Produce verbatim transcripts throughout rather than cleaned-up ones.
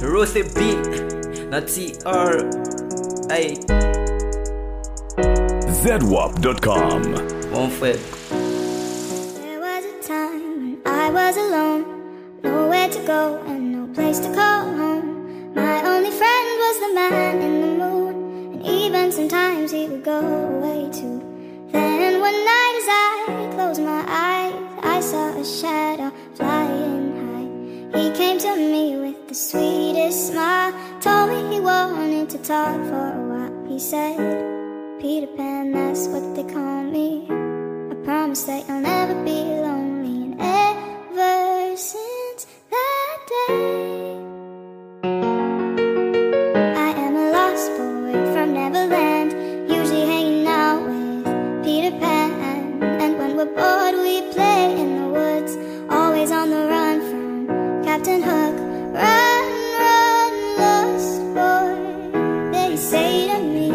Ruthie B, na T R, ay Z W A P dot com. One Fed. There was a time when I was alone, nowhere to go and no place to call home. My only friend was the man in the moon, and even sometimes he would go away too. Then one night as I closed my eyes, I saw a shadow flying high. He came to me with the sweetest smile, told me he wanted to talk for a while. He said, Peter Pan, that's what they call me. I promise that you'll never be lonely. And ever since that day, I am a lost boy from Neverland, usually hanging out with Peter Pan. And when we're bored we play in the woods, always on the run from Captain Hook. Run, run, lost boy, they say to me,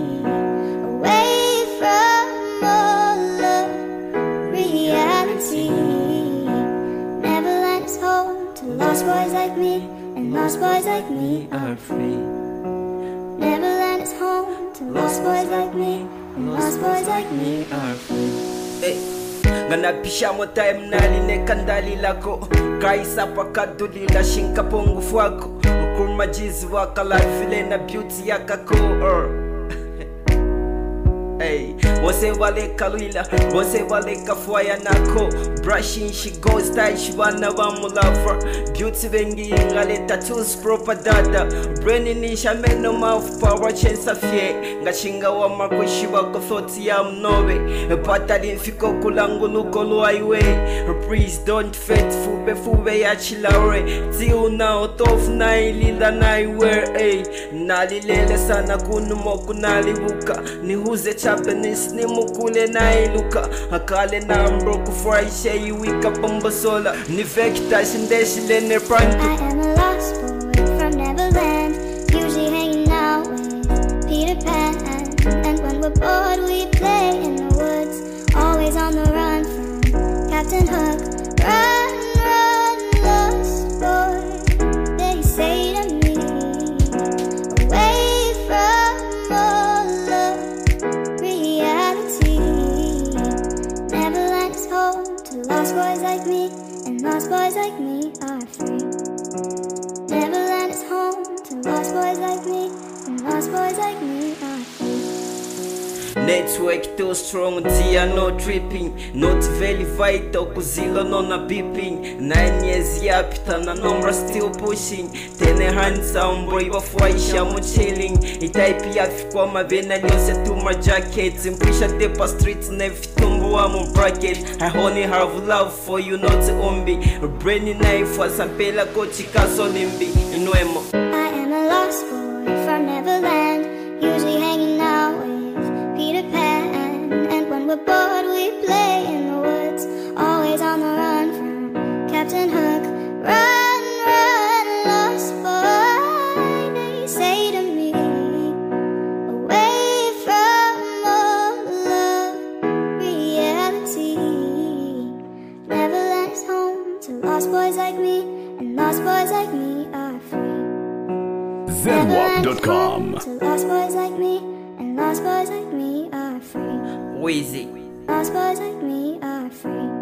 away from all of reality. Neverland is home to lost boys like me, and lost boys like me are free. Neverland is home to lost boys like me, and lost boys like me are free. Hey, nganapisha mo time naline kandali lako, kaisa pakadulila shinka pungufu wako, ukumajizi wakala vile na beauty yakako. Hey, wase wale kalwila, wase wale kafuaya nako. Brushing she goes style, she wanna wamu lover. Beauty vengi ngale tattoos proper dada. Braining in shameno mouth power chance afye. Ngachinga wa makwishi wako thoughts ya mnowe. Patali nfiko kulangu lukolo aiwe. Please don't fade fube fube ya chilaure. Ti una otofu na ilila na iwe. Hey, nalilele sana kunumo kunalibuka. Nihuze Japanese ni mukule na iluka, akale na mbroku furahisha iwika pambasola, ni vekita shindeshile ne pranti. I am a lost boy from Neverland, usually hanging out with Peter Pan. And when we're bored we play in the woods, always on the run from Captain Hook. Run, run, lost boy, they say to me, away from all of reality. Neverland is home to lost boys like me, and lost boys like me are free. Neverland is home to lost boys like me, and lost boys like me are free. Network too strong, tia no tripping. Not very vital, kuzilo no na beeping. Nine years yapita na number still pushing. Ten handsome boy wafuaisha mu chilling. Itaipi yafikwa mavena nyose tuma jackets. Imprisha depa streets nefitumbu wa mu bracket. I only have love for you, not umbi. Brainy knife was sampela kochika solimbi. Inuemo. I am a lost boy from Neverland, usually hanging out with Peter Pan. And when we're bored we play in the woods, always on the run from Captain Hook. Run, run, lost boy, they say to me, away from all of reality. Neverland is home to lost boys like me, and lost boys like me are free. Z W A P dot com. To lost boys like me, and lost boys like me are free. Wheezy. Lost boys like me are free.